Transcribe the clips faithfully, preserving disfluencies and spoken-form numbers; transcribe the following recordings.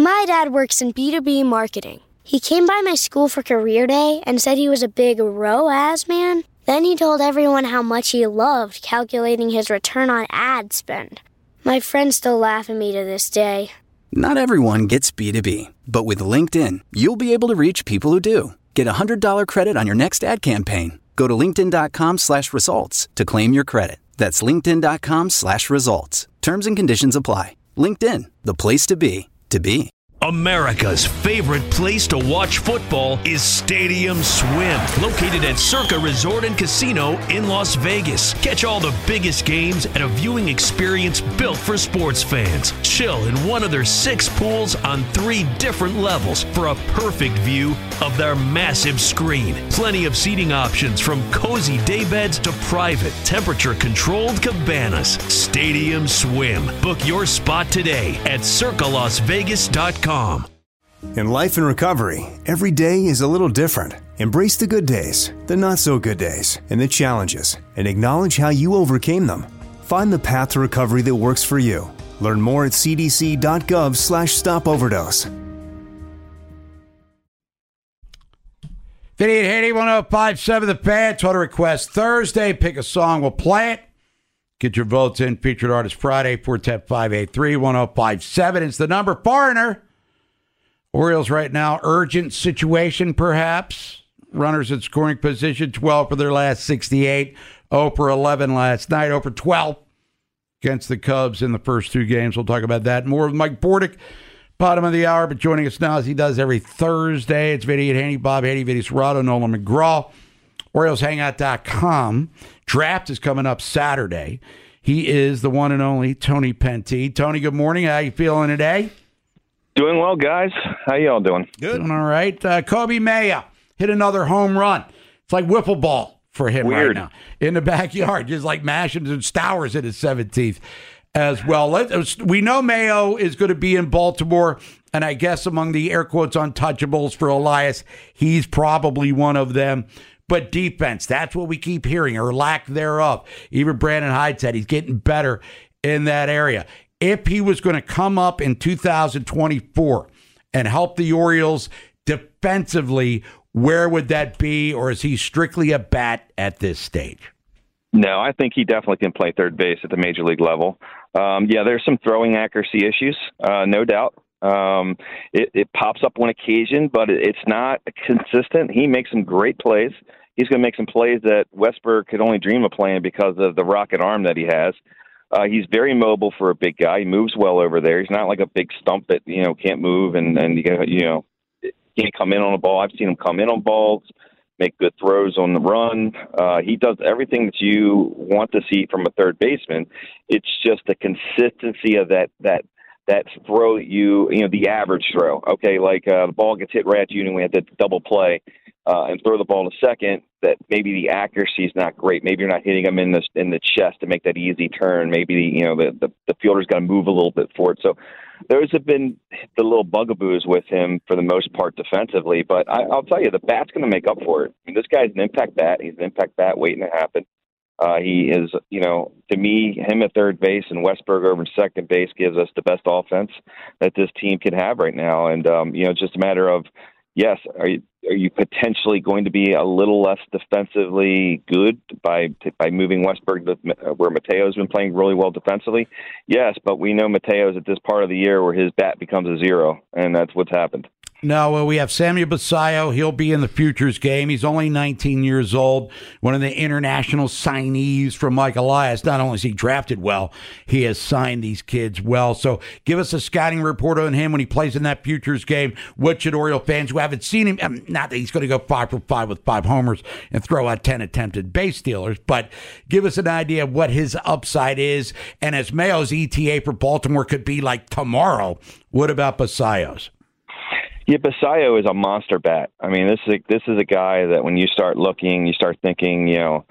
My dad works in B two B marketing. He came by my school for career day and said he was a big R O A S man. Then he told everyone how much he loved calculating his return on ad spend. My friends still laugh at me to this day. Not everyone gets B two B, but with LinkedIn, you'll be able to reach people who do. Get a one hundred dollars credit on your next ad campaign. Go to linkedin.com slash results to claim your credit. That's linkedin.com slash results. Terms and conditions apply. LinkedIn, the place to be, to be. America's favorite place to watch football is Stadium Swim, located at Circa Resort and Casino in Las Vegas. Catch all the biggest games at a viewing experience built for sports fans. Chill in one of their six pools on three different levels for a perfect view of their massive screen. Plenty of seating options from cozy daybeds to private, temperature-controlled cabanas. Stadium Swim. Book your spot today at circa las vegas dot com. In life and recovery, every day is a little different. Embrace the good days, the not so good days, and the challenges, and acknowledge how you overcame them. Find the path to recovery that works for you. Learn more at cdc.gov slash stop overdose. Vinny and Haney, one oh five point seven The Fan. Total request Thursday. Pick a song, we'll play it. Get your votes in. Featured Artist Friday, four one zero, five eight three, one oh five seven. It's the number. Foreigner. Orioles right now, urgent situation perhaps. Runners in scoring position, twelve for their last sixty-eight. oh for eleven last night. oh for twelve against the Cubs in the first two games. We'll talk about that more with Mike Bordick. Bottom of the hour, but joining us now as he does every Thursday. It's Vinny and Haney, Bob Haney, Vinny Serrato, Nolan McGraw. Orioles Hangout dot com. Draft is coming up Saturday. He is the one and only Tony Penty. Tony, good morning. How you feeling today? Doing well, guys. How y'all doing? Good. Doing all right. Uh, Kobe Maya hit another home run. It's like wiffle ball for him Weird. right now in the backyard, just like mashing and Stowers in his seventeenth as well. Let, we know Mayo is going to be in Baltimore, and I guess among the air quotes untouchables for Elias, he's probably one of them. But defense, that's what we keep hearing, or lack thereof. Even Brandon Hyde said he's getting better in that area. If he was going to come up in two thousand twenty-four and help the Orioles defensively, where would that be? Or is he strictly a bat at this stage? No, I think he definitely can play third base at the major league level. Um, yeah, there's some throwing accuracy issues, uh, no doubt. Um, it, it pops up on occasion, but it, it's not consistent. He makes some great plays. He's going to make some plays that Westburg could only dream of playing because of the rocket arm that he has. Uh, he's very mobile for a big guy. He moves well over there. He's not like a big stump that, you know, can't move and, and you, get, you know, can't come in on a ball. I've seen him come in on balls, make good throws on the run. Uh, he does everything that you want to see from a third baseman. It's just the consistency of that that that throw that you, you know, the average throw. Okay, like uh, the ball gets hit right at you and we have to double play uh, and throw the ball to second, that maybe the accuracy is not great. Maybe you're not hitting him in the, in the chest to make that easy turn. Maybe, the, you know, the, the, the fielder's got to move a little bit for it. So those have been the little bugaboos with him for the most part defensively. But I, I'll tell you, the bat's going to make up for it. I mean, this guy's an impact bat. He's an impact bat waiting to happen. Uh, he is, you know, to me, him at third base and Westburg over second base gives us the best offense that this team can have right now. And, um, you know, it's just a matter of, yes, are you, are you potentially going to be a little less defensively good by by moving Westburg to where Mateo's been playing really well defensively? Yes, but we know Mateo's at this part of the year where his bat becomes a zero, and that's what's happened. No, well, we have Samuel Basallo. He'll be in the Futures game. He's only nineteen years old, one of the international signees from Mike Elias. Not only is he drafted well, he has signed these kids well. So give us a scouting report on him when he plays in that Futures game. What should Oriole fans who haven't seen him, um, not that he's going to go five for five with five homers and throw out ten attempted base stealers, but give us an idea of what his upside is. And as Mayo's E T A for Baltimore could be like tomorrow, what about Basallo's? Yeah, Basallo is a monster bat. I mean, this is a, this is a guy that when you start looking, you start thinking, you know,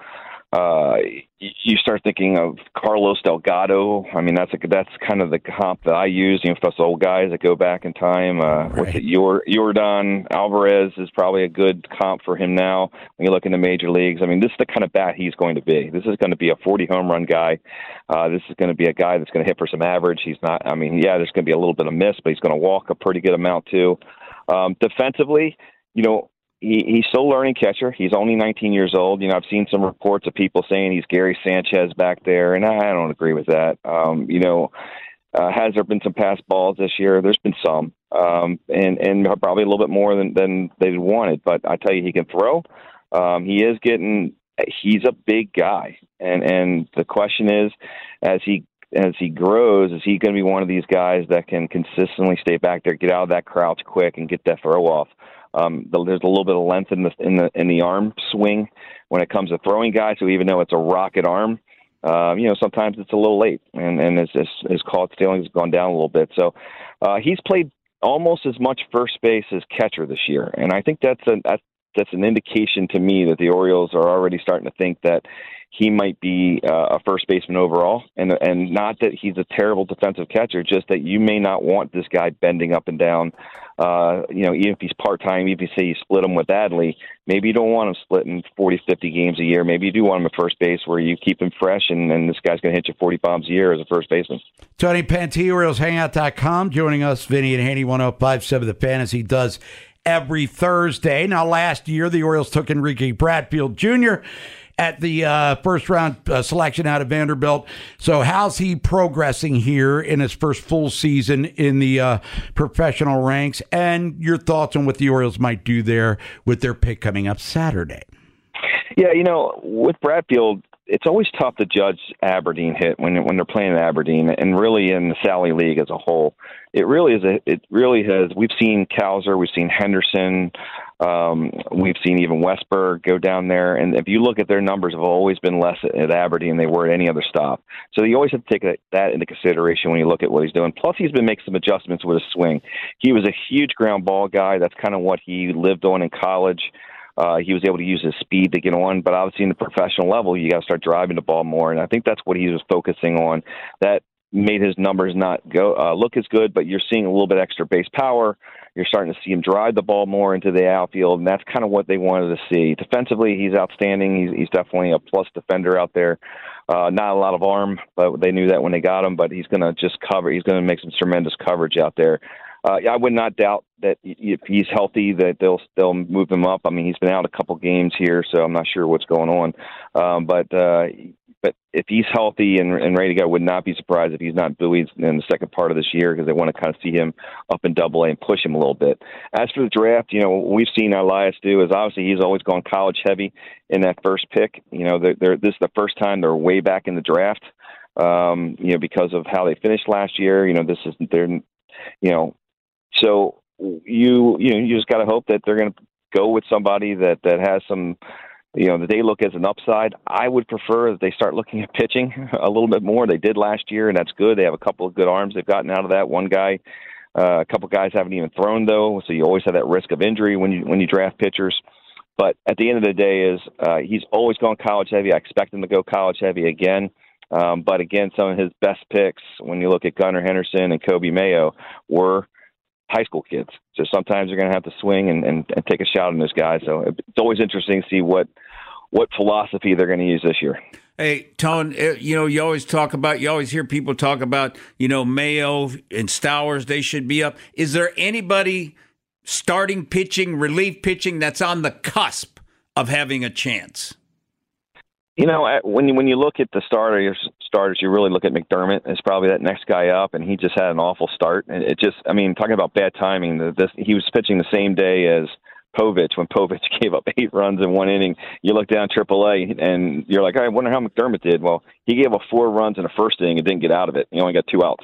Uh, you start thinking of Carlos Delgado. I mean, that's a, that's kind of the comp that I use. You know, for us old guys that go back in time. Uh, right. What's it? Your Yordan Alvarez is probably a good comp for him now. When you look in the major leagues, I mean, this is the kind of bat he's going to be. This is going to be a forty home run guy. Uh, this is going to be a guy that's going to hit for some average. He's not. I mean, yeah, there's going to be a little bit of miss, but he's going to walk a pretty good amount too. Um, defensively, you know. He, he's still learning catcher. He's only nineteen years old. You know, I've seen some reports of people saying he's Gary Sanchez back there, and I don't agree with that. Um, you know, uh, has there been some pass balls this year? There's been some, um, and and probably a little bit more than, than they wanted. But I tell you, he can throw. Um, he is getting. He's a big guy, and and the question is, as he as he grows, is he going to be one of these guys that can consistently stay back there, get out of that crouch quick, and get that throw off? Um, there's a little bit of length in the in the in the arm swing when it comes to throwing guys. So even though it's a rocket arm, um, you know, sometimes it's a little late, and and his his, his caught stealing has gone down a little bit. So uh, he's played almost as much first base as catcher this year, and I think that's a that's, that's an indication to me that the Orioles are already starting to think that he might be uh, a first baseman overall, and and not that he's a terrible defensive catcher, just that you may not want this guy bending up and down. Uh, you know, even if he's part-time, even if you say you split him with Adley, maybe you don't want him splitting forty, fifty games a year. Maybe you do want him at first base where you keep him fresh, and, and this guy's going to hit you forty bombs a year as a first baseman. Tony Pantee, Orioles Hangout dot com, joining us, Vinny and Haney, one oh five point seven The Fan, as he does every Thursday. Now, last year, the Orioles took Enrique Bradfield Junior at the uh, first round uh, selection out of Vanderbilt. So how's he progressing here in his first full season in the uh, professional ranks? And your thoughts on what the Orioles might do there with their pick coming up Saturday? Yeah, you know, with Bradfield, it's always tough to judge Aberdeen hit when when they're playing in Aberdeen, and really in the Sally League as a whole. It really is. A, it really has. We've seen Cowser, we've seen Henderson, um, we've seen even Westberg go down there, and if you look at their numbers, have always been less at, at Aberdeen than they were at any other stop. So you always have to take a, that into consideration when you look at what he's doing. Plus, he's been making some adjustments with his swing. He was a huge ground ball guy. That's kind of what he lived on in college. Uh, he was able to use his speed to get on, but obviously in the professional level, you got to start driving the ball more, and I think that's what he was focusing on. That made his numbers not go uh, look as good, but you're seeing a little bit extra base power. You're starting to see him drive the ball more into the outfield, and that's kind of what they wanted to see. Defensively, he's outstanding. He's, he's definitely a plus defender out there. Uh, not a lot of arm, but they knew that when they got him, but he's going to just cover. He's going to make some tremendous coverage out there. Uh, I would not doubt that if he's healthy, that they'll they'll move him up. I mean, he's been out a couple games here, so I'm not sure what's going on. Um, but uh, but if he's healthy and, and ready to go, I would not be surprised if he's not buoyed in the second part of this year, because they want to kind of see him up in Double A and push him a little bit. As for the draft, you know, what we've seen Elias do is obviously he's always gone college heavy in that first pick. You know, they're, they're, this is the first time they're way back in the draft. Um, you know, because of how they finished last year. You know, this is they're you know. So you you know you just got to hope that they're going to go with somebody that, that has some, you know, that they look as an upside. I would prefer that they start looking at pitching a little bit more. They did last year, and that's good. They have a couple of good arms they've gotten out of that. One guy, uh, a couple of guys haven't even thrown though, so you always have that risk of injury when you when you draft pitchers. But at the end of the day, is uh, he's always gone college heavy. I expect him to go college heavy again. Um, but again, some of his best picks, when you look at Gunnar Henderson and Kobe Mayo, were high school kids. So sometimes you're going to have to swing and, and, and take a shot on this guy. So it's always interesting to see what what philosophy they're going to use this year. Hey, Tone, you know, you always talk about, you always hear people talk about, you know, Mayo and Stowers, they should be up. Is there anybody starting pitching, relief pitching, that's on the cusp of having a chance? You know, when you, when you look at the starters, starters, you really look at McDermott as probably that next guy up, and he just had an awful start. And it just, I mean, talking about bad timing, the, this, he was pitching the same day as Povich when Povich gave up eight runs in one inning. You look down triple A, and you're like, I wonder how McDermott did. Well, he gave up four runs in the first inning and didn't get out of it. He only got two outs.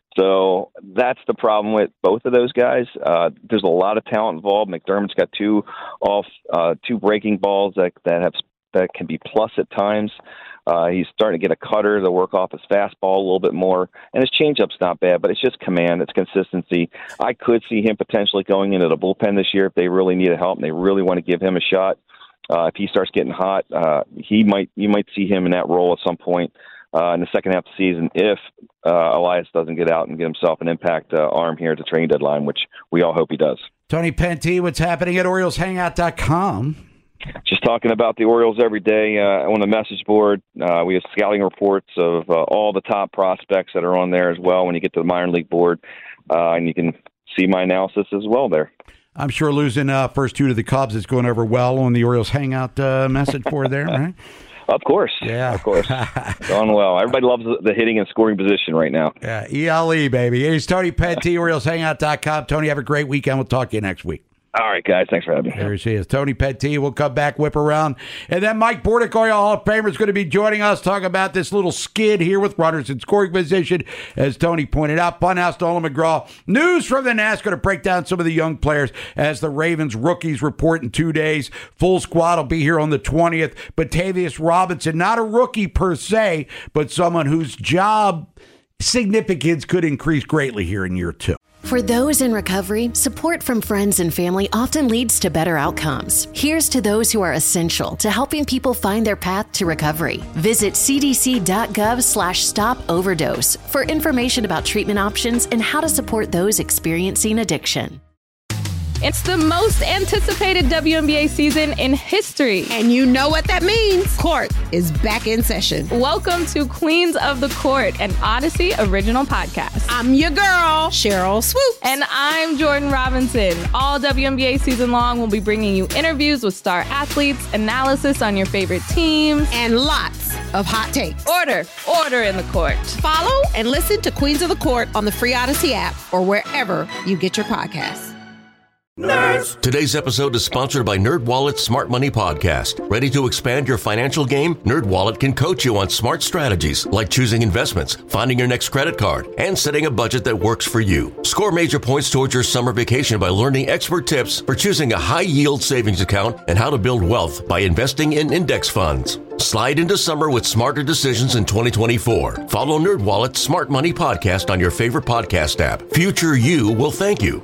So that's the problem with both of those guys. Uh, there's a lot of talent involved. McDermott's got two off, uh, two breaking balls that that have that can be plus at times. Uh, he's starting to get a cutter to work off his fastball a little bit more, and his changeup's not bad, but it's just command, it's consistency. I could see him potentially going into the bullpen this year if they really need help and they really want to give him a shot. uh, if he starts getting hot, uh, he might you might see him in that role at some point uh, in the second half of the season if uh, Elias doesn't get out and get himself an impact uh, arm here at the training deadline, which we all hope he does. Tony Penty, what's happening at Orioles Hangout dot com? Just talking about the Orioles every day uh, on the message board. Uh, we have scouting reports of uh, all the top prospects that are on there as well when you get to the minor league board, uh, and you can see my analysis as well there. I'm sure losing uh, first two to the Cubs is going over well on the Orioles Hangout uh, message board there, right? Of course. Yeah. Of course. Going well. Everybody loves the hitting and scoring position right now. Yeah, E L E, baby. Here's Tony Penty, Orioles Hangout dot com. Tony, have a great weekend. We'll talk to you next week. All right, guys. Thanks for having me. There she is. Tony Penty. We'll come back, whip around. And then Mike Bordicoya, Hall of Famer, is going to be joining us, talk about this little skid here with runners in scoring position. As Tony pointed out, Funhouse, Nolan McGraw. News from the Nats, going to break down some of the young players as the Ravens rookies report in two days. Full squad will be here on the twentieth. Batavius Robinson, not a rookie per se, but someone whose job significance could increase greatly here in year two. For those in recovery, support from friends and family often leads to better outcomes. Here's to those who are essential to helping people find their path to recovery. Visit cdc.gov slash stop overdose for information about treatment options and how to support those experiencing addiction. It's the most anticipated W N B A season in history. And you know what that means. Court is back in session. Welcome to Queens of the Court, an Odyssey original podcast. I'm your girl, Cheryl Swoops. And I'm Jordan Robinson. All W N B A season long, we'll be bringing you interviews with star athletes, analysis on your favorite teams, and lots of hot takes. Order, order in the court. Follow and listen to Queens of the Court on the free Odyssey app or wherever you get your podcasts. Nerds. Today's episode is sponsored by NerdWallet's Smart Money Podcast. Ready to expand your financial game? NerdWallet can coach you on smart strategies like choosing investments, finding your next credit card, and setting a budget that works for you. Score major points towards your summer vacation by learning expert tips for choosing a high-yield savings account and how to build wealth by investing in index funds. Slide into summer with smarter decisions in twenty twenty-four. Follow NerdWallet's Smart Money Podcast on your favorite podcast app. Future you will thank you.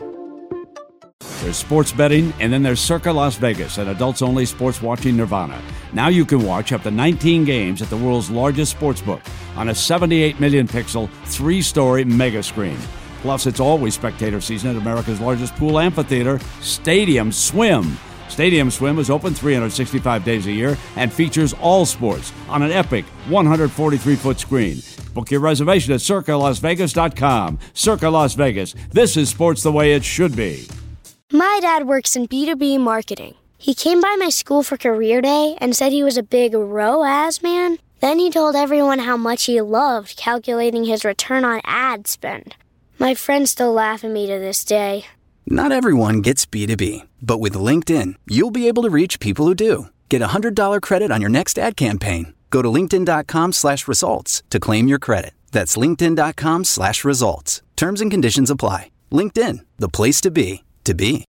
There's sports betting, and then there's Circa Las Vegas, an adults-only sports watching nirvana. Now you can watch up to nineteen games at the world's largest sportsbook on a seventy-eight million pixel, three-story mega screen. Plus, it's always spectator season at America's largest pool amphitheater, Stadium Swim. Stadium Swim is open three hundred sixty-five days a year and features all sports on an epic one hundred forty-three foot screen. Book your reservation at circa las vegas dot com. Circa Las Vegas. This is sports the way it should be. My dad works in B two B marketing. He came by my school for career day and said he was a big R O A S man. Then he told everyone how much he loved calculating his return on ad spend. My friends still laugh at me to this day. Not everyone gets B two B, but with LinkedIn, you'll be able to reach people who do. Get a one hundred dollars credit on your next ad campaign. Go to linkedin.com slash results to claim your credit. That's linkedin.com slash results. Terms and conditions apply. LinkedIn, the place to be, to be.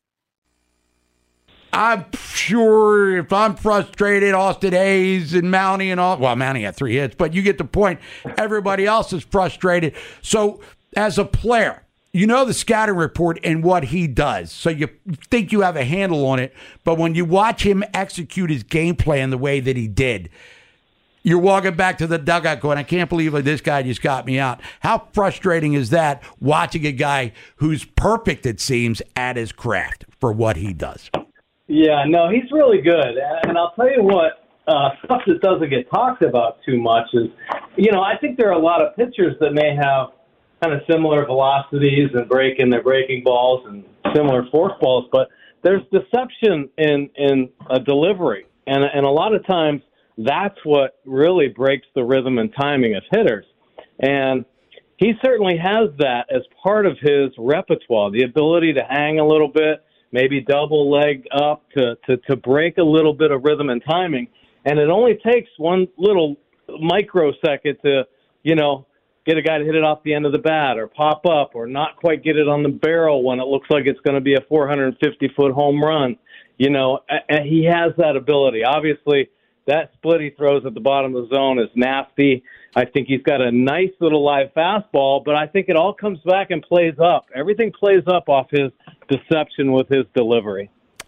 I'm sure if I'm frustrated, Austin Hayes and Mountie and all, well, Mountie had three hits, but you get the point. Everybody else is frustrated. So as a player, you know the scouting report and what he does. So you think you have a handle on it. But when you watch him execute his game plan the way that he did, you're walking back to the dugout going, I can't believe this guy just got me out. How frustrating is that, watching a guy who's perfect, it seems, at his craft for what he does? Yeah, no, he's really good. And I'll tell you what, uh, stuff that doesn't get talked about too much is, you know, I think there are a lot of pitchers that may have kind of similar velocities and breaking their breaking balls and similar fork balls, but there's deception in, in a delivery. And, and a lot of times that's what really breaks the rhythm and timing of hitters. And he certainly has that as part of his repertoire, the ability to hang a little bit, maybe double leg up to, to, to break a little bit of rhythm and timing. And it only takes one little microsecond to, you know, get a guy to hit it off the end of the bat or pop up or not quite get it on the barrel when it looks like it's going to be a four hundred fifty foot home run. You know, and he has that ability. Obviously, that split he throws at the bottom of the zone is nasty. I think he's got a nice little live fastball, but I think it all comes back and plays up. Everything plays up off his deception with his delivery.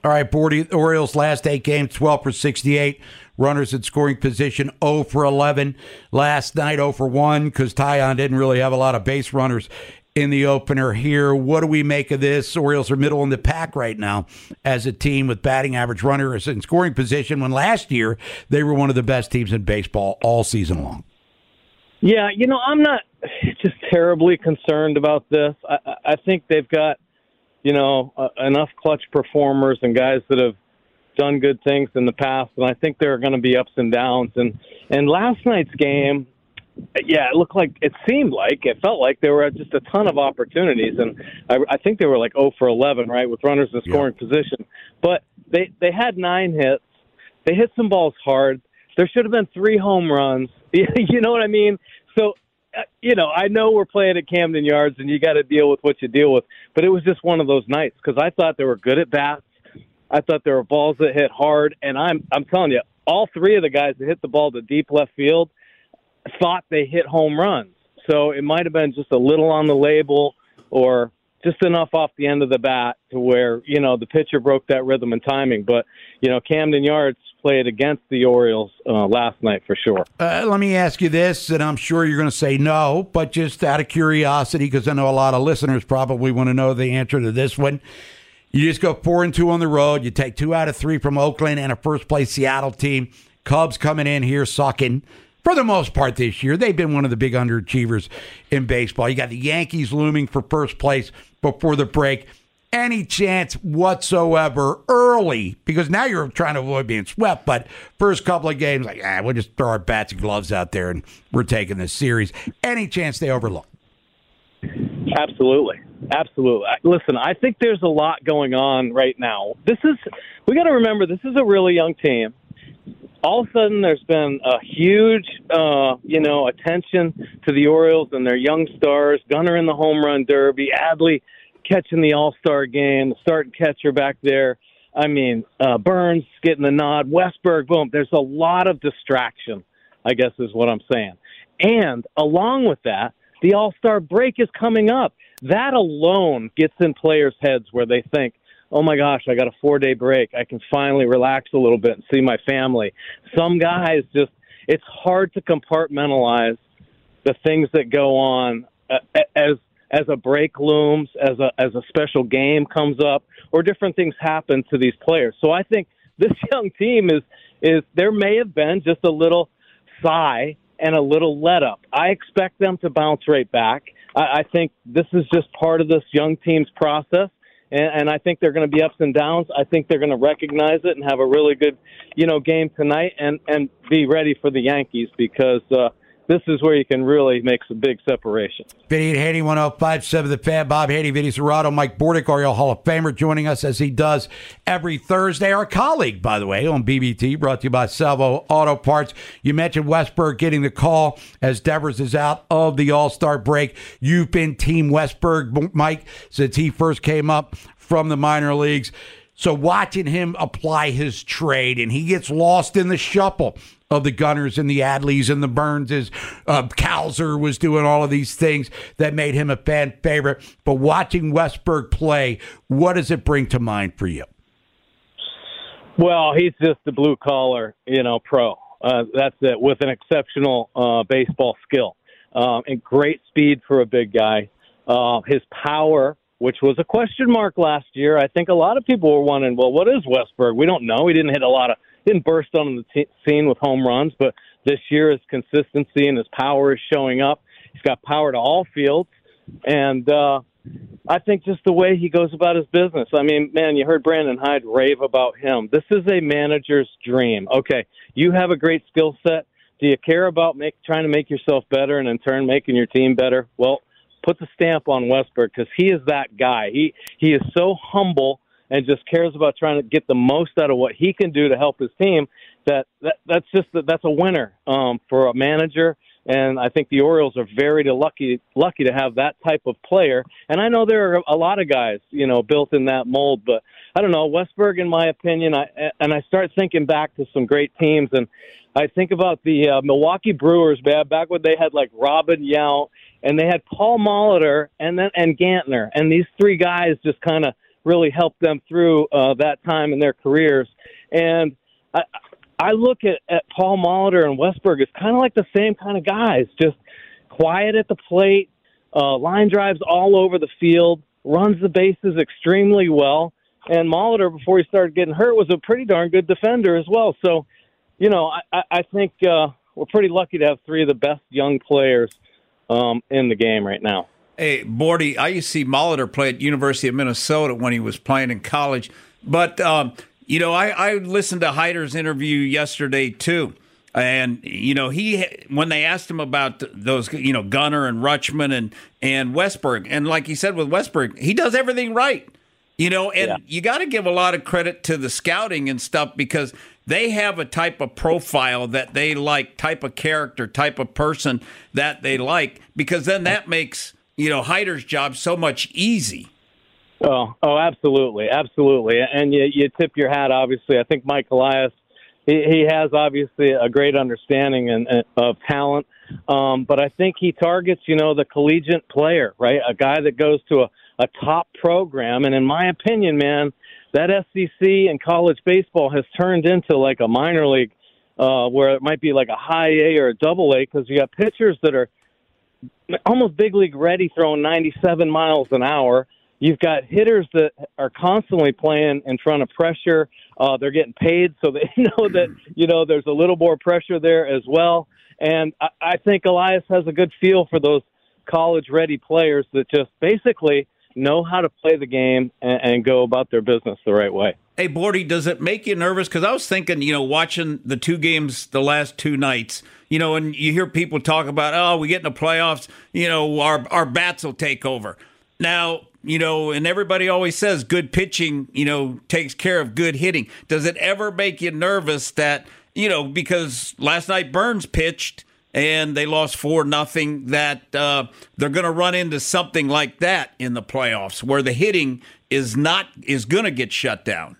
All right, Bordy, Orioles last eight games, twelve for sixty-eight. Runners in scoring position, zero for eleven. Last night, zero for one, because Taillon didn't really have a lot of base runners in the opener here. What do we make of this? Orioles are middle in the pack right now as a team with batting average, runners in scoring position, when last year they were one of the best teams in baseball all season long. Yeah, you know, I'm not just terribly concerned about this. I, I think they've got, you know, uh, enough clutch performers and guys that have done good things in the past, and I think there are going to be ups and downs. And, and last night's game, yeah, it looked like, it seemed like, it felt like there were just a ton of opportunities, and I, I think they were like zero for eleven, right, with runners in scoring yeah. position. But they, they had nine hits. They hit some balls hard. There should have been three home runs. You know what I mean? So, uh, you know, I know we're playing at Camden Yards, and you got to deal with what you deal with, but it was just one of those nights because I thought they were good at bats. I thought there were balls that hit hard, and I'm I'm telling you, all three of the guys that hit the ball to deep left field thought they hit home runs. So it might have been just a little on the label or just enough off the end of the bat to where, you know, the pitcher broke that rhythm and timing. But, you know, Camden Yards played against the Orioles uh, last night for sure. Uh, let me ask you this, and I'm sure you're going to say no, but just out of curiosity, because I know a lot of listeners probably want to know the answer to this one. You just go four and two on the road. You take two out of three from Oakland and a first-place Seattle team. Cubs coming in here sucking. For the most part this year, they've been one of the big underachievers in baseball. You got the Yankees looming for first place before the break. Any chance whatsoever early, because now you're trying to avoid being swept, but first couple of games, like, ah, we'll just throw our bats and gloves out there and we're taking this series. Any chance they overlook? Absolutely. Absolutely. Listen, I think there's a lot going on right now. This is, we got to remember, this is a really young team. All of a sudden, there's been a huge, uh, you know, attention to the Orioles and their young stars. Gunnar in the home run derby, Adley catching the All-Star game, the starting catcher back there. I mean, uh, Burns getting the nod, Westberg, boom. There's a lot of distraction, I guess is what I'm saying. And along with that, the All-Star break is coming up. That alone gets in players' heads where they think, oh, my gosh, I got a four-day break. I can finally relax a little bit and see my family. Some guys just – it's hard to compartmentalize the things that go on uh, as as a break looms, as a as a special game comes up, or different things happen to these players. So I think this young team is is there may have been just a little sigh and a little let-up. I expect them to bounce right back. I, I think this is just part of this young team's process. And, and I think they're going to be ups and downs. I think they're going to recognize it and have a really good, you know, game tonight and, and be ready for the Yankees because uh, this is where you can really make some big separation. Vinny and Haney, one oh five point seven The Fan. Bob Haney, Vinny Cerrato, Mike Bordick, Oriole Hall of Famer, joining us as he does every Thursday. Our colleague, by the way, on B B T, brought to you by Salvo Auto Parts. You mentioned Westberg getting the call as Devers is out of the All-Star break. You've been Team Westberg, Mike, since he first came up from the minor leagues. So watching him apply his trade, and he gets lost in the shuffle of the Gunners and the Adleys and the Burnses. Uh, Calzer was doing all of these things that made him a fan favorite. But watching Westberg play, what does it bring to mind for you? Well, he's just a blue-collar, you know, pro. Uh, that's it, with an exceptional uh, baseball skill um, and great speed for a big guy. Uh, his power, which was a question mark last year. I think a lot of people were wondering, well, what is Westberg? We don't know. He didn't hit a lot of, didn't burst on the t- scene with home runs, but this year his consistency and his power is showing up. He's got power to all fields, and uh, I think just the way he goes about his business. I mean, man, you heard Brandon Hyde rave about him. This is a manager's dream. Okay, you have a great skill set. Do you care about make, trying to make yourself better and in turn making your team better? Well, put the stamp on Westberg because he is that guy. He he is so humble and just cares about trying to get the most out of what he can do to help his team. That, that that's just that's a winner um, for a manager. And I think the Orioles are very lucky lucky to have that type of player. And I know there are a lot of guys, you know, built in that mold. But I don't know, Westberg, in my opinion, I and I start thinking back to some great teams, and I think about the uh, Milwaukee Brewers, man, back when they had like Robin Yount, and they had Paul Molitor and then and Gantner, and these three guys just kind of really helped them through uh, that time in their careers. And I, I look at, at Paul Molitor and Westberg as kind of like the same kind of guys, just quiet at the plate, uh, line drives all over the field, runs the bases extremely well. And Molitor, before he started getting hurt, was a pretty darn good defender as well. So, you know, I, I think uh, we're pretty lucky to have three of the best young players um, in the game right now. Hey, Bordy, I used to see Molitor play at University of Minnesota when he was playing in college. But, um, you know, I, I listened to Heider's interview yesterday, too. And, you know, he when they asked him about those, you know, Gunnar and Rutschman and, and Westberg, and like he said with Westberg, he does everything right. You know, and yeah. you got to give a lot of credit to the scouting and stuff because they have a type of profile that they like, type of character, type of person that they like, because then that makes, you know, Heider's job so much easy. Oh, oh, absolutely, absolutely. And you, you tip your hat, obviously. I think Mike Elias, he, he has obviously a great understanding and, and, of talent, um, but I think he targets, you know, the collegiate player, right? A guy that goes to a a top program. And in my opinion, man, that S E C and college baseball has turned into like a minor league uh, where it might be like a high A or a double A because you got pitchers that are almost big league ready throwing ninety-seven miles an hour. You've got hitters that are constantly playing in front of pressure. Uh, they're getting paid, so they know that, you know, there's a little more pressure there as well. And I, I think Elias has a good feel for those college-ready players that just basically know how to play the game and, and go about their business the right way. Hey, Bordy, does it make you nervous? Because I was thinking, you know, watching the two games the last two nights, you know, and you hear people talk about, oh, we get in the playoffs, you know, our, our bats will take over. Now, you know, and everybody always says good pitching, you know, takes care of good hitting. Does it ever make you nervous that, you know, because last night Burns pitched, and they lost four nothing, that uh, they're going to run into something like that in the playoffs where the hitting is not is going to get shut down?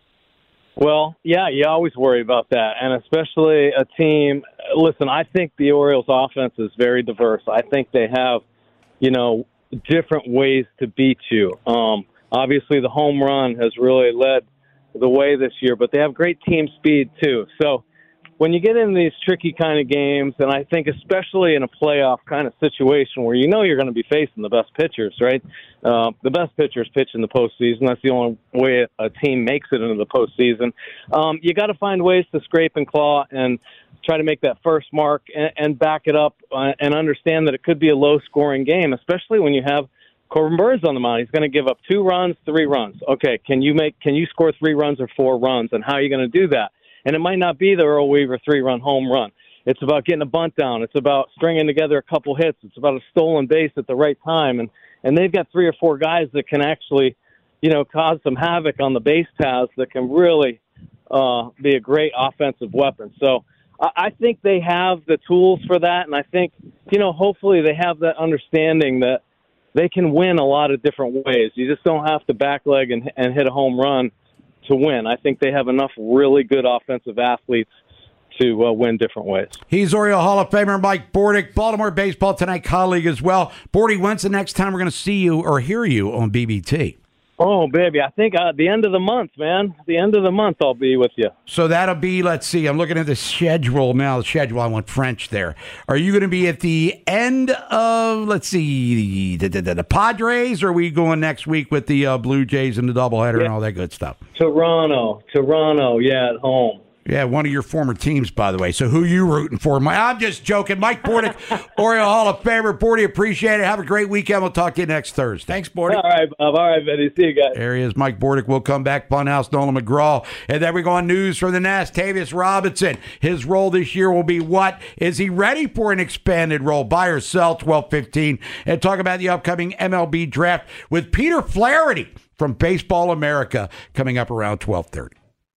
Well, yeah, you always worry about that, and especially a team. Listen, I think the Orioles' offense is very diverse. I think they have, you know, different ways to beat you. Um, obviously, the home run has really led the way this year, but they have great team speed, too. So when you get in these tricky kind of games, and I think especially in a playoff kind of situation where you know you're going to be facing the best pitchers, right? Uh, the best pitchers pitch in the postseason. That's the only way a team makes it into the postseason. Um, you got to find ways to scrape and claw and try to make that first mark and, and back it up uh, and understand that it could be a low-scoring game, especially when you have Corbin Burns on the mound. He's going to give up two runs, three runs. Okay, can you make? Can you score three runs or four runs, and how are you going to do that? And it might not be the Earl Weaver three-run home run. It's about getting a bunt down. It's about stringing together a couple hits. It's about a stolen base at the right time. And and they've got three or four guys that can actually, you know, cause some havoc on the base paths that can really uh, be a great offensive weapon. So I, I think they have the tools for that. And I think, you know, hopefully they have that understanding that they can win a lot of different ways. You just don't have to backleg and, and hit a home run to win. I think they have enough really good offensive athletes to uh, win different ways. He's Oriole Hall of Famer Mike Bordick, Baltimore Baseball Tonight colleague as well. Bordy, when's the next time we're going to see you or hear you on B B T? Oh, baby, I think at the end of the month, man. At the end of the month, I'll be with you. So that'll be, let's see, I'm looking at the schedule now. The schedule, I want French there. Are you going to be at the end of, let's see, the, the, the, the Padres, or are we going next week with the uh, Blue Jays and the doubleheader yeah. and all that good stuff? Toronto. Toronto, yeah, at home. Yeah, one of your former teams, by the way. So who you rooting for? I'm just joking. Mike Bordick, Oriole Hall of Famer. Bordy, appreciate it. Have a great weekend. We'll talk to you next Thursday. Thanks, Bordy. All right, Bob. All right, buddy. See you guys. There he is, Mike Bordick. We'll come back. Funhouse, Nolan McGraw. And then we go on news from the Nats. Tavius Robinson. His role this year will be what? Is he ready for an expanded role? Buy or sell, twelve fifteen. And talk about the upcoming M L B draft with Peter Flaherty from Baseball America coming up around twelve thirty.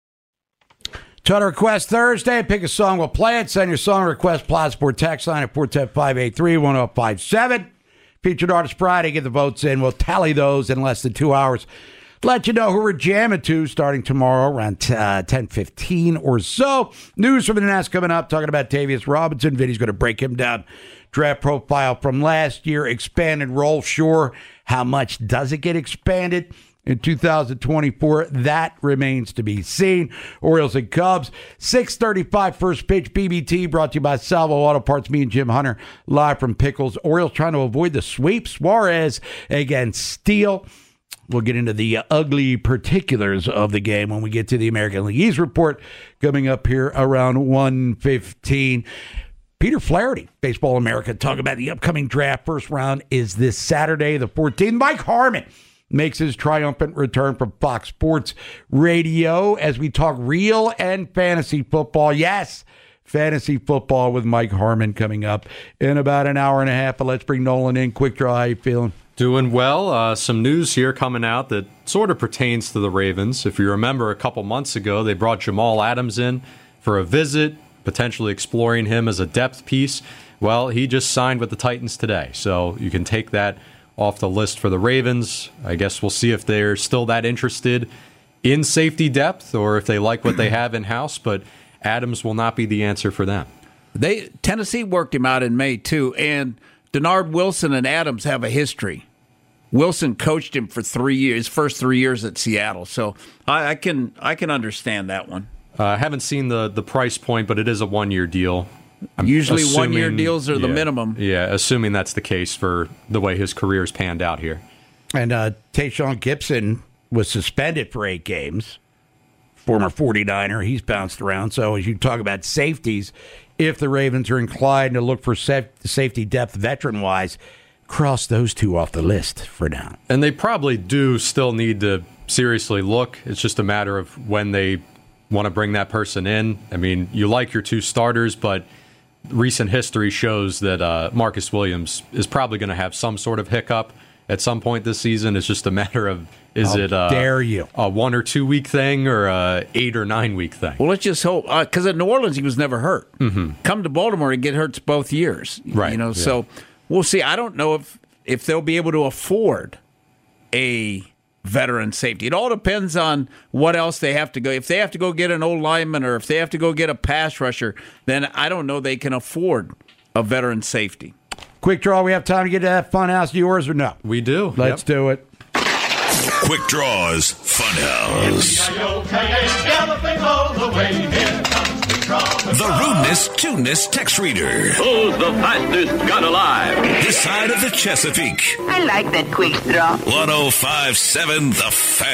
Twitter Request Thursday. Pick a song, we'll play it. Send your song request, Plaza Sport text line at four one zero, five eight three, one zero five seven. Featured Artist Friday. Get the votes in. We'll tally those in less than two hours. Let you know who we're jamming to starting tomorrow around uh, ten fifteen or so. News from the Nats coming up. Talking about Tavius Robinson. Vinny's going to break him down. Draft profile from last year. Expanded role, sure. How much does it get expanded? in two thousand twenty-four? That remains to be seen. Orioles and Cubs, six thirty-five first pitch, B B T, brought to you by Salvo Auto Parts. Me and Jim Hunter live from Pickles. Orioles trying to avoid the sweep. Suarez against Steele. We'll get into the ugly particulars of the game when we get to the American League East report coming up here around one fifteen. Peter Flaherty, Baseball America, talking about the upcoming draft. First round is this Saturday, the fourteenth. Mike Harmon makes his triumphant return from Fox Sports Radio as we talk real and fantasy football. Yes, fantasy football with Mike Harmon coming up in about an hour and a half. But let's bring Nolan in. Quick Draw, how you feeling? Doing well. Uh, some news here coming out that sort of pertains to the Ravens. If you remember, a couple months ago, they brought Jamal Adams in for a visit, potentially exploring him as a depth piece. Well, he just signed with the Titans today, so you can take that off the list for the Ravens. I guess we'll see if they're still that interested in safety depth or if they like what they have in-house, but Adams will not be the answer for them. They Tennessee worked him out in May, too, and Denard Wilson and Adams have a history. Wilson coached him for three years, first three years at Seattle, so I, I can I can understand that one. Uh, I haven't seen the, the price point, but it is a one-year deal. I'm Usually assuming, one-year deals are the yeah, minimum. Yeah, assuming that's the case for the way his career's panned out here. And uh, Tayshaun Gibson was suspended for eight games. Former forty-niner, he's bounced around. So as you talk about safeties, if the Ravens are inclined to look for safety depth veteran-wise, cross those two off the list for now. And they probably do still need to seriously look. It's just a matter of when they want to bring that person in. I mean, you like your two starters, but recent history shows that uh, Marcus Williams is probably going to have some sort of hiccup at some point this season. It's just a matter of, is How it uh, dare you. a one or two week thing or a eight or nine week thing? Well, let's just hope, because uh, at New Orleans he was never hurt. Mm-hmm. Come to Baltimore and get hurt both years, right? You know, yeah. so we'll see. I don't know if if they'll be able to afford a veteran safety. It all depends on what else they have to go. If they have to go get an old lineman or if they have to go get a pass rusher, then I don't know they can afford a veteran safety. Quick Draw, we have time to get to that fun house of yours or no? We do. Let's yep. do it. Quick Draws Funhouse. The rudeness, tuneness text reader. Who's the fastest gun alive? This side of the Chesapeake. I like that quick draw. one oh five point seven The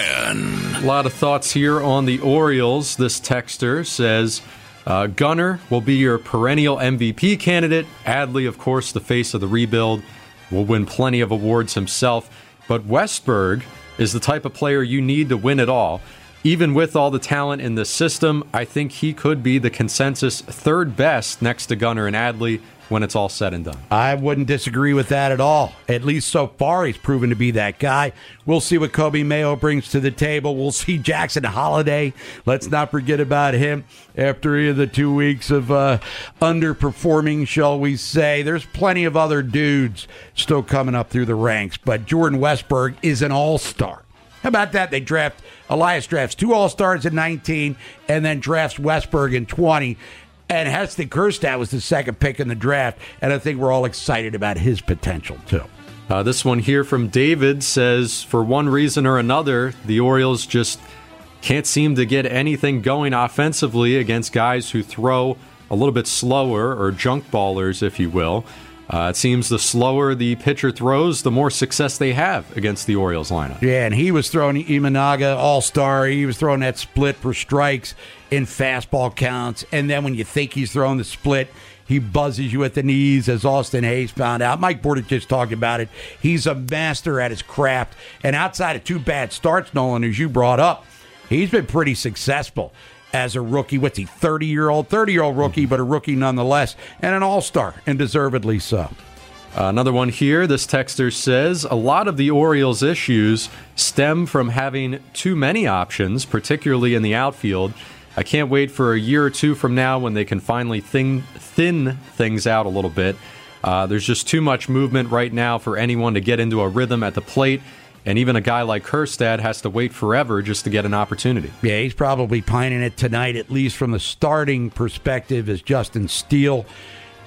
Fan. A lot of thoughts here on the Orioles. This texter says, uh, Gunner will be your perennial M V P candidate. Adley, of course, the face of the rebuild, will win plenty of awards himself. But Westberg is the type of player you need to win it all. Even with all the talent in the system, I think he could be the consensus third best next to Gunner and Adley when it's all said and done. I wouldn't disagree with that at all. At least so far, he's proven to be that guy. We'll see what Kobe Mayo brings to the table. We'll see Jackson Holiday. Let's not forget about him after the two weeks of uh, underperforming, shall we say. There's plenty of other dudes still coming up through the ranks, but Jordan Westberg is an all-star. How about that? They draft, Elias drafts two All-Stars in nineteen and then drafts Westberg in twenty. And Heston Kjerstad was the second pick in the draft, and I think we're all excited about his potential, too. Uh, this one here from David says, for one reason or another, the Orioles just can't seem to get anything going offensively against guys who throw a little bit slower, or junk ballers, if you will. Uh, it seems the slower the pitcher throws, the more success they have against the Orioles lineup. Yeah, and he was throwing Imanaga all-star. He was throwing that split for strikes in fastball counts. And then when you think he's throwing the split, he buzzes you at the knees, as Austin Hayes found out. Mike Bordick just talked about it. He's a master at his craft. And outside of two bad starts, Nolan, as you brought up, he's been pretty successful as a rookie. What's he, thirty-year-old? thirty-year-old rookie, but a rookie nonetheless, and an all-star, and deservedly so. Uh, another one here. This texter says, a lot of the Orioles' issues stem from having too many options, particularly in the outfield. I can't wait for a year or two from now when they can finally thin, thin things out a little bit. Uh, there's just too much movement right now for anyone to get into a rhythm at the plate. And even a guy like Kjerstad has to wait forever just to get an opportunity. Yeah, he's probably pining it tonight, at least from the starting perspective, as Justin Steele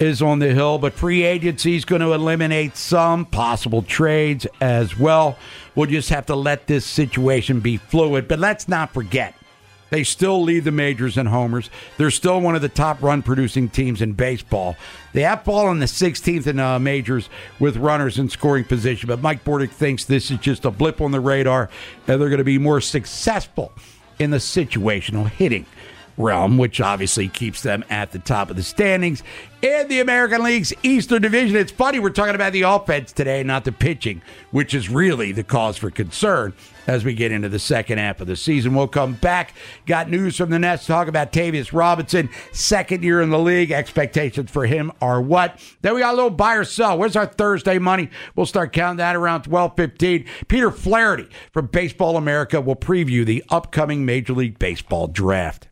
is on the hill, but free agency is going to eliminate some possible trades as well. We'll just have to let this situation be fluid. But let's not forget, they still lead the majors in homers. They're still one of the top run-producing teams in baseball. They have fallen the sixteenth in uh, majors with runners in scoring position, but Mike Bordick thinks this is just a blip on the radar, and they're going to be more successful in the situational hitting realm, which obviously keeps them at the top of the standings in the American League's Eastern Division. It's funny, we're talking about the offense today, not the pitching, which is really the cause for concern as we get into the second half of the season. We'll come back. Got news from the Nets to talk about Tavius Robinson, second year in the league. Expectations for him are what? Then we got a little buy or sell. Where's our Thursday money? We'll start counting that around twelve fifteen. Peter Flaherty from Baseball America will preview the upcoming Major League Baseball draft.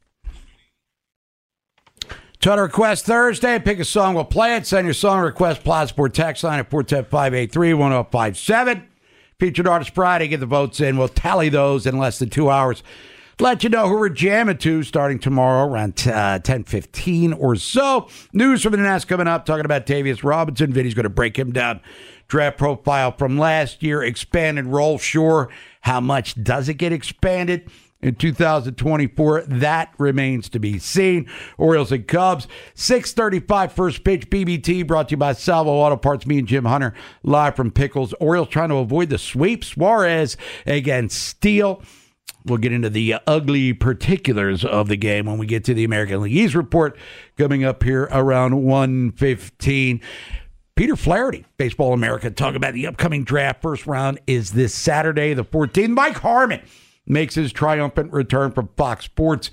Twitter request Thursday. Pick a song, we'll play it. Send your song request, Plaza Sport text line at four one zero, five eight three, one zero five seven. Featured Artist Friday. Get the votes in. We'll tally those in less than two hours. Let you know who we're jamming to starting tomorrow around uh, ten fifteen or so. News from the Nets coming up, talking about Tavius Robinson. Vinny's going to break him down. Draft profile from last year. Expanded role, sure. How much does it get expanded in two thousand twenty-four? That remains to be seen. Orioles and Cubs, six thirty-five first pitch. B B T brought to you by Salvo Auto Parts. Me and Jim Hunter live from Pickles. Orioles trying to avoid the sweep. Suarez against Steele. We'll get into the ugly particulars of the game when we get to the American League East report coming up here around one fifteen. Peter Flaherty, Baseball America, talking about the upcoming draft. First round is this Saturday, the fourteenth. Mike Harmon makes his triumphant return from Fox Sports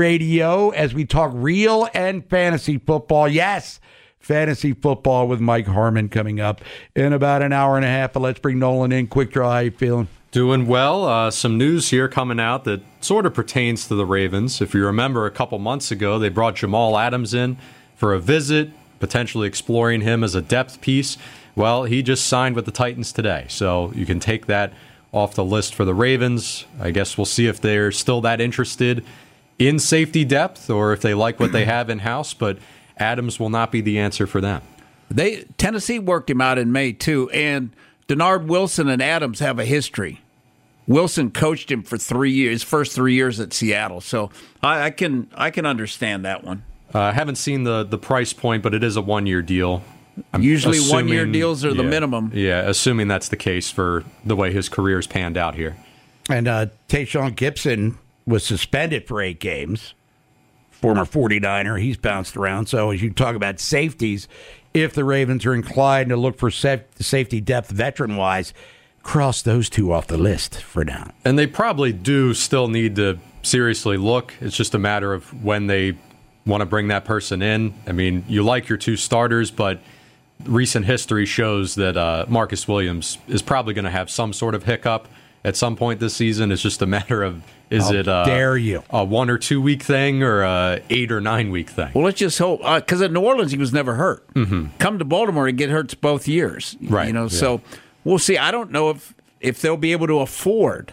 Radio as we talk real and fantasy football. Yes, fantasy football with Mike Harmon coming up in about an hour and a half. But let's bring Nolan in. Quick draw, how you feeling? Doing well. Uh, some news here coming out that sort of pertains to the Ravens. If you remember, a couple months ago, they brought Jamal Adams in for a visit, potentially exploring him as a depth piece. Well, he just signed with the Titans today, so you can take that off the list for the Ravens. I guess we'll see if they're still that interested in safety depth or if they like what they have in-house, but Adams will not be the answer for them. They Tennessee worked him out in May, too, and Denard Wilson and Adams have a history. Wilson coached him for three years, first three years at Seattle, so I, I can I can understand that one. Uh, I haven't seen the, the price point, but it is a one-year deal. I'm Usually assuming, one-year deals are the yeah, minimum. Yeah, assuming that's the case for the way his career's panned out here. And uh, Tayshaun Gibson was suspended for eight games. Former forty-niner. He's bounced around. So as you talk about safeties, if the Ravens are inclined to look for safety depth veteran-wise, cross those two off the list for now. And they probably do still need to seriously look. It's just a matter of when they want to bring that person in. I mean, you like your two starters, but recent history shows that uh, Marcus Williams is probably going to have some sort of hiccup at some point this season. It's just a matter of, is How it uh, dare you. a one or two week thing or a eight or nine week thing? Well, let's just hope, because uh, at New Orleans he was never hurt. Mm-hmm. Come to Baltimore and get hurt both years, right? You know, yeah. so we'll see. I don't know if if they'll be able to afford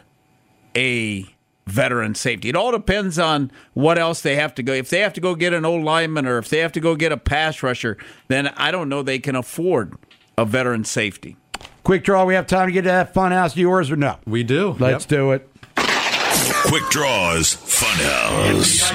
a veteran safety. It all depends on what else they have to go. If they have to go get an old lineman or if they have to go get a pass rusher, then I don't know they can afford a veteran safety. Quick draw. We have time to get to that fun house. Yours or no? We do. Let's yep. do it. Quick Draws Funhouse.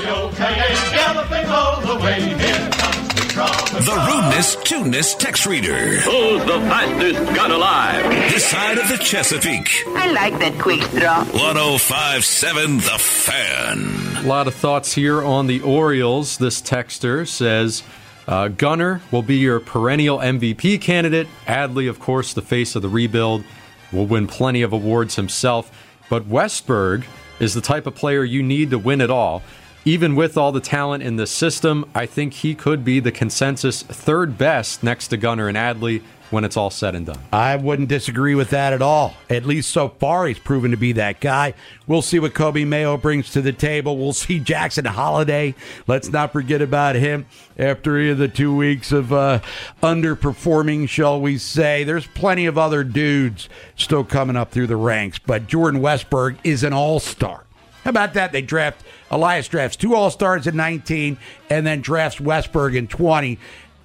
The rudeness, tuneness text reader. Who's the fastest gun alive? This side of the Chesapeake. I like that quick draw. one oh five point seven The Fan. A lot of thoughts here on the Orioles. This texter says, uh, Gunner will be your perennial M V P candidate. Adley, of course, the face of the rebuild, will win plenty of awards himself. But Westberg is the type of player you need to win it all. Even with all the talent in the system, I think he could be the consensus third best next to Gunner and Adley when it's all said and done. I wouldn't disagree with that at all. At least so far, he's proven to be that guy. We'll see what Kobe Mayo brings to the table. We'll see Jackson Holliday. Let's not forget about him after the two weeks of uh, underperforming, shall we say. There's plenty of other dudes still coming up through the ranks, but Jordan Westberg is an all-star. How about that? They draft, Elias drafts two All-Stars in nineteen and then drafts Westberg in twenty.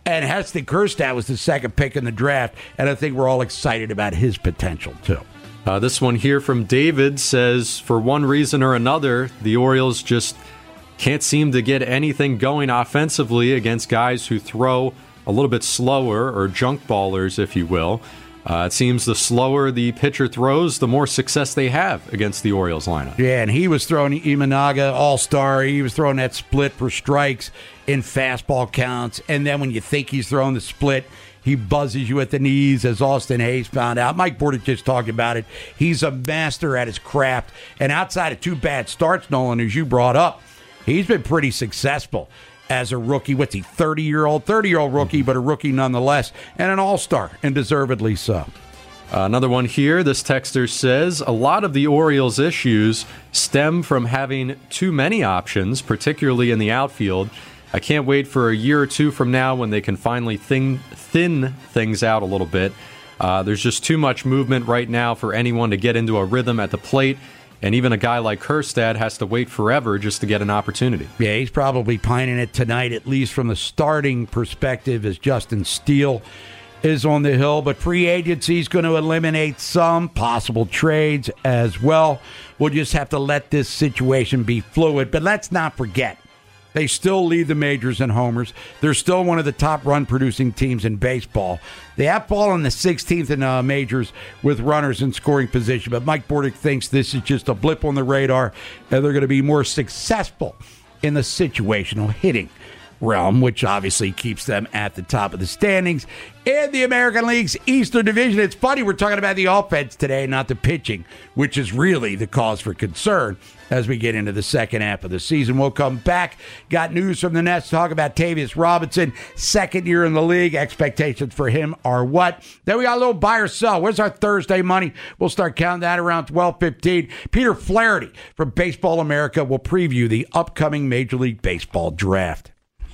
And Heston Kjerstad was the second pick in the draft, and I think we're all excited about his potential, too. Uh, this one here from David says, for one reason or another, the Orioles just can't seem to get anything going offensively against guys who throw a little bit slower, or junk ballers, if you will. Uh, it seems the slower the pitcher throws, the more success they have against the Orioles lineup. Yeah, and he was throwing Imanaga, all-star. He was throwing that split for strikes in fastball counts. And then when you think he's throwing the split, he buzzes you at the knees, as Austin Hayes found out. Mike Bordick just talked about it. He's a master at his craft. And outside of two bad starts, Nolan, as you brought up, he's been pretty successful as a rookie. What's he, thirty-year-old? thirty-year-old rookie, but a rookie nonetheless, and an all-star, and deservedly so. Uh, another one here. This texter says, a lot of the Orioles' issues stem from having too many options, particularly in the outfield. I can't wait for a year or two from now when they can finally thin, thin things out a little bit. Uh, there's just too much movement right now for anyone to get into a rhythm at the plate. And even a guy like Kjerstad has to wait forever just to get an opportunity. Yeah, he's probably pining it tonight, at least from the starting perspective, as Justin Steele is on the hill. But free agency is going to eliminate some possible trades as well. We'll just have to let this situation be fluid. But let's not forget, they still lead the majors in homers. They're still one of the top run-producing teams in baseball. They have fallen the sixteenth in uh, majors with runners in scoring position, but Mike Bordick thinks this is just a blip on the radar, and they're going to be more successful in the situational hitting realm, which obviously keeps them at the top of the standings in the American League's Eastern Division. It's funny, we're talking about the offense today, not the pitching, which is really the cause for concern as we get into the second half of the season. We'll come back. Got news from the Nets to talk about Tavius Robinson, second year in the league. Expectations for him are what? Then we got a little buy or sell. Where's our Thursday money? We'll start counting that around twelve fifteen. Peter Flaherty from Baseball America will preview the upcoming Major League Baseball draft.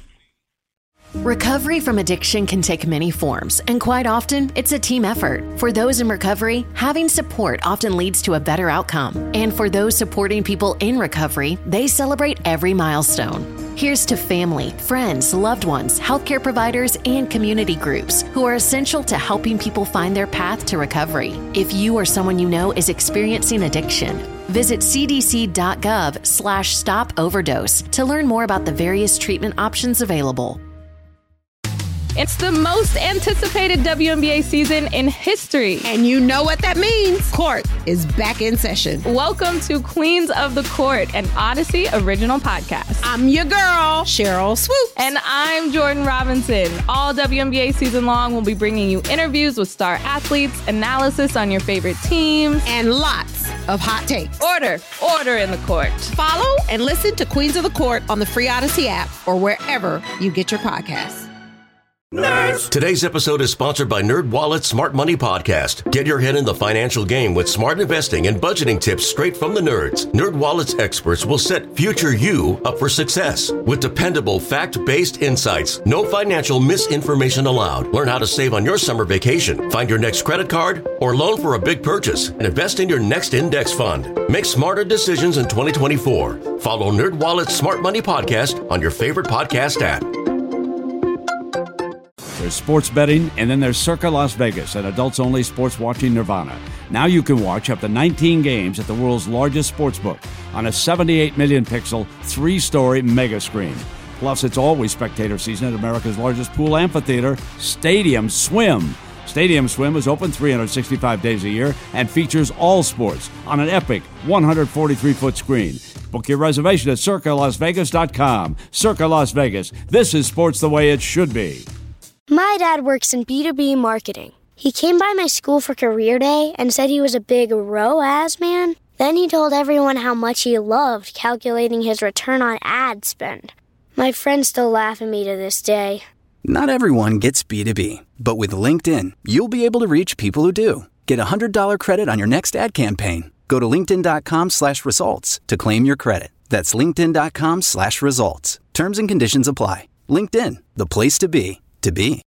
Recovery from addiction can take many forms, and quite often, it's a team effort. For those in recovery, having support often leads to a better outcome. And for those supporting people in recovery, they celebrate every milestone. Here's to family, friends, loved ones, healthcare providers, and community groups who are essential to helping people find their path to recovery. If you or someone you know is experiencing addiction, visit cdc.gov slash stop overdose to learn more about the various treatment options available. It's the most anticipated W N B A season in history. And you know what that means. Court is back in session. Welcome to Queens of the Court, an Odyssey original podcast. I'm your girl, Cheryl Swoops. And I'm Jordan Robinson. All W N B A season long, we'll be bringing you interviews with star athletes, analysis on your favorite teams, and lots of hot takes. Order, order in the court. Follow and listen to Queens of the Court on the free Odyssey app or wherever you get your podcasts. Nerds. Today's episode is sponsored by NerdWallet's Smart Money Podcast. Get your head in the financial game with smart investing and budgeting tips straight from the nerds. NerdWallet's experts will set future you up for success with dependable, fact-based insights. No financial misinformation allowed. Learn how to save on your summer vacation, find your next credit card, or loan for a big purchase, and invest in your next index fund. Make smarter decisions in twenty twenty-four. Follow NerdWallet's Smart Money Podcast on your favorite podcast app. There's sports betting, and then there's Circa Las Vegas, an adults-only sports watching nirvana. Now you can watch up to nineteen games at the world's largest sportsbook on a seventy-eight million pixel, three-story mega screen. Plus, it's always spectator season at America's largest pool amphitheater, Stadium Swim. Stadium Swim is open three hundred sixty-five days a year and features all sports on an epic one hundred forty-three foot screen. Book your reservation at circa las vegas dot com. Circa Las Vegas. This is sports the way it should be. My dad works in B two B marketing. He came by my school for career day and said he was a big R O A S man. Then he told everyone how much he loved calculating his return on ad spend. My friends still laugh at me to this day. Not everyone gets B two B, but with LinkedIn, you'll be able to reach people who do. Get a one hundred dollars credit on your next ad campaign. Go to linkedin.com slash results to claim your credit. That's linkedin.com slash results. Terms and conditions apply. LinkedIn, the place to be, to be.